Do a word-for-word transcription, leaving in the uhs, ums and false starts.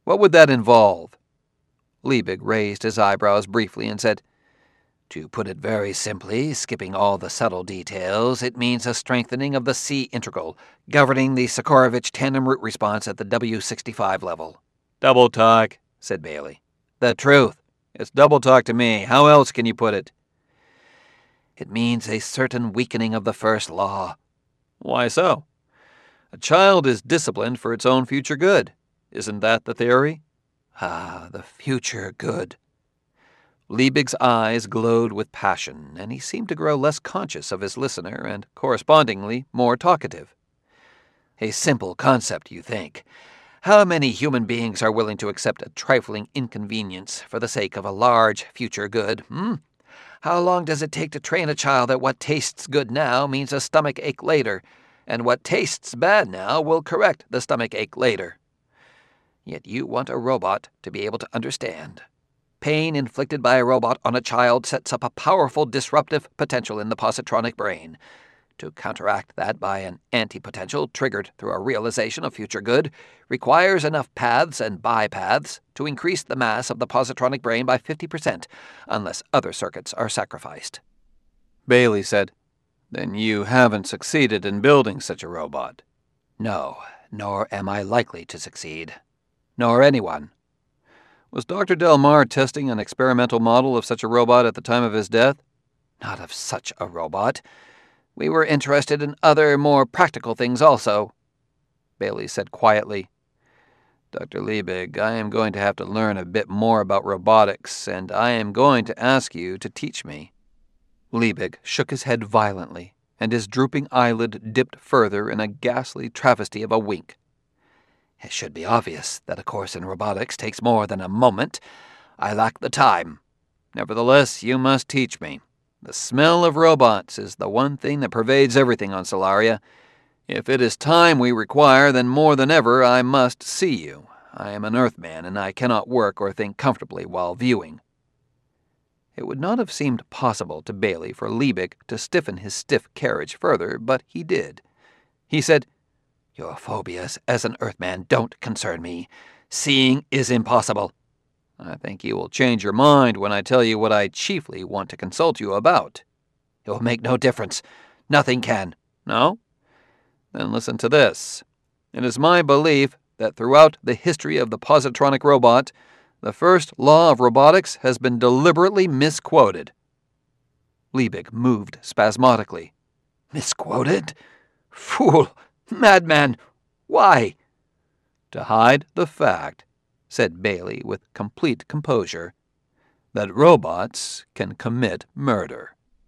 What would that involve?" Liebig raised his eyebrows briefly and said, "To put it very simply, skipping all the subtle details, it means a strengthening of the C integral, governing the Sokorovich tandem root response at the W sixty-five level." "Double talk," said Bailey. "The truth. It's double talk to me. How else can you put it?" "It means a certain weakening of the first law." "Why so?" "A child is disciplined for its own future good. Isn't that the theory?" "Ah, the future good." Liebig's eyes glowed with passion, and he seemed to grow less conscious of his listener and correspondingly more talkative. "A simple concept, you think. How many human beings are willing to accept a trifling inconvenience for the sake of a large future good, hmm? How long does it take to train a child that what tastes good now means a stomach ache later, and what tastes bad now will correct the stomach ache later? Yet you want a robot to be able to understand. Pain inflicted by a robot on a child sets up a powerful disruptive potential in the positronic brain. To counteract that by an anti-potential triggered through a realization of future good requires enough paths and bypaths to increase the mass of the positronic brain by fifty percent, unless other circuits are sacrificed." Bailey said, "Then you haven't succeeded in building such a robot." "No, nor am I likely to succeed. Nor anyone." "Was Doctor Del Mar testing an experimental model of such a robot at the time of his death?" "Not of such a robot. We were interested in other, more practical things also." Bailey said quietly, "Doctor Liebig, I am going to have to learn a bit more about robotics, and I am going to ask you to teach me." Liebig shook his head violently, and his drooping eyelid dipped further in a ghastly travesty of a wink. "It should be obvious that a course in robotics takes more than a moment. I lack the time. Nevertheless, you must teach me. The smell of robots is the one thing that pervades everything on Solaria. If it is time we require, then more than ever I must see you. I am an Earthman, and I cannot work or think comfortably while viewing." It would not have seemed possible to Bailey for Liebig to stiffen his stiff carriage further, but he did. He said, "Your phobias as an Earthman don't concern me. Seeing is impossible. I think you will change your mind when I tell you what I chiefly want to consult you about." "It will make no difference. Nothing can." "No? Then listen to this. It is my belief that throughout the history of the positronic robot, the first law of robotics has been deliberately misquoted." Liebig moved spasmodically. "Misquoted? Fool! Madman! Why?" "To hide the fact," said Bailey with complete composure, "that robots can commit murder."